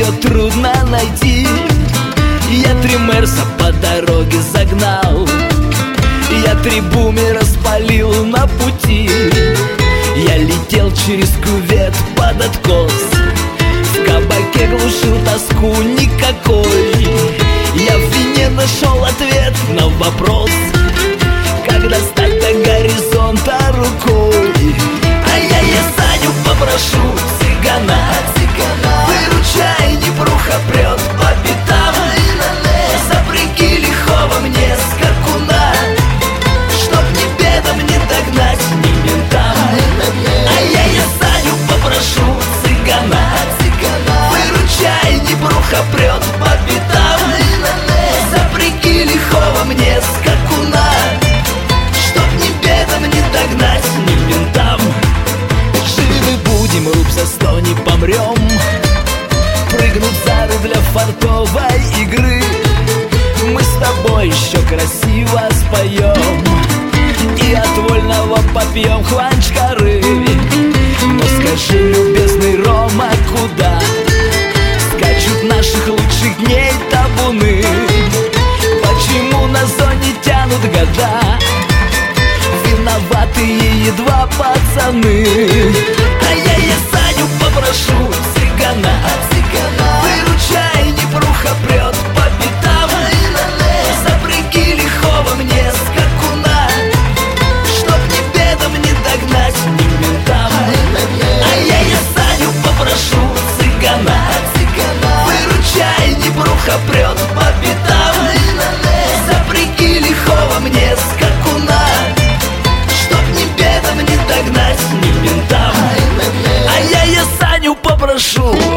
трудно найти. Я 3 мерса по дороге загнал, я 3 бумера спалил на пути. Я летел через кювет под откос, в кабаке глушил тоску никакой. Я в вине нашел ответ на вопрос, как достать до горизонта рукой. А я Саню попрошу, цыгана, выручай, Днепруха прет по пятам. Запряги лихого мне скакуна, чтоб ни бедам не догнать, ни ментам. А я Саню попрошу, цыгана, выручай, Днепруха прет по пятам. Запряги лихого мне скакуна, чтоб ни бедам не догнать, ни ментам. Живы будем, руб за 100 не помрем, прыгнув за руль для фартовой игры. Мы с тобой еще красиво споем и от вольного попьем хванчкары. Но скажи, любезный Рома, куда скачут наших лучших дней табуны? Почему на зоне тянут года виноватые едва пацаны? А я Саню попрошу, цыгана, выручай, Днепруха прет по пятам. Запряги лихого мне скакуна, чтоб ни бедам не догнать, ни ментам. А я Саню попрошу, цыгана, выручай, Днепруха прет по пятам. Запряги лихого мне скакуна, чтоб ни бедам не догнать, ни ментам. А я Саню попрошу.